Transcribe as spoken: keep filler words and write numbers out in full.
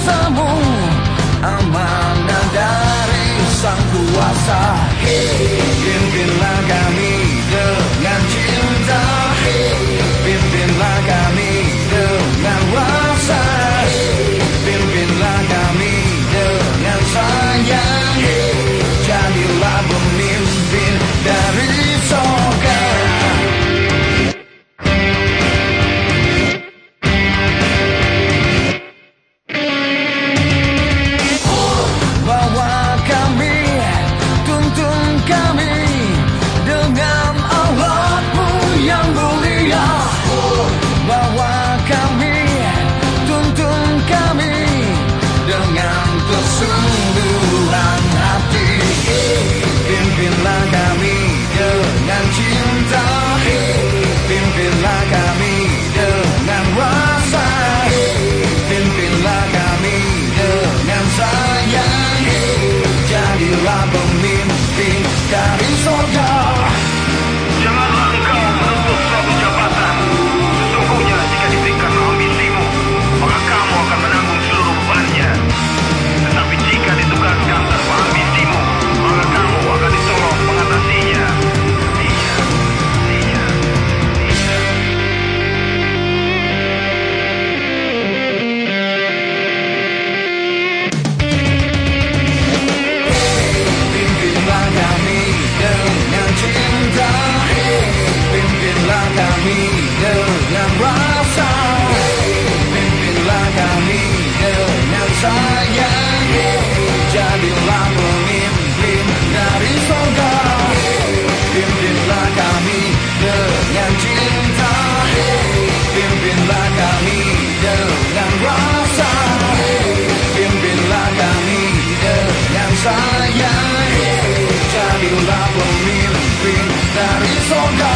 kuasamu, amanah dari Sang Kuasa. Pimpinlah kami dengan cinta, pimpinlah kami dengan kuasa, pimpinlah kami dengan sayang, jadilah pemimpin dari sorga. Bawa kami, tuntun kami dengan Allah-Mu yang mulia. Bawa kami, tuntun kami dengan kesungguhan hati. Pimpinlah kami dengan cinta, pimpinlah kami dengan kuasa, pimpinlah kami dengan sayang, jadilah pemimpin dari sorga. Janganlah engkau menuntut suatu jabatan. Sesungguhnya jika diberikan ambisimu, maka kamu akan menanggung seluruh bebannya. Tetapi jika ditugaskan tanpa ambisimu, maka kamu akan ditolong mengatasinya. Iya, iya, iya. Pimpinlah kami dengan cinta, pimpinlah kami dengan rasa, pimpinlah kami dengan sayang, jadilah pemimpin dari sorga. Pimpinlah kami dengan cinta, pimpinlah kami dengan rasa, pimpinlah kami dengan sayang, jadilah pemimpin dari sorga.